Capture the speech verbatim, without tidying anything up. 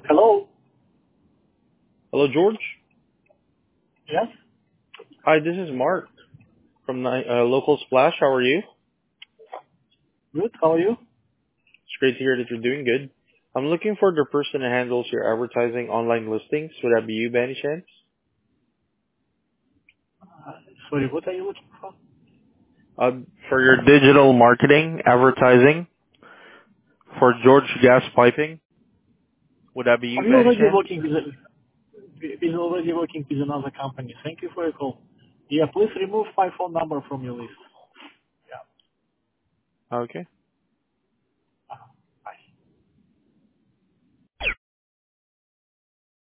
Hello? Hello, George. Yes? Hi, this is Mark from Ni- uh, Local Splash. How are you? Good. How are you? It's great to hear that you're doing good. I'm looking for the person that handles your advertising online listings. Would that be you by any chance? Uh, sorry, what are you looking for? Uh, for your digital marketing advertising for George Gas Piping. Would that be you Are you by any already chance? working with a, is already working with another company? Thank you for your call. Yeah, please remove my phone number from your list. Yeah. Okay.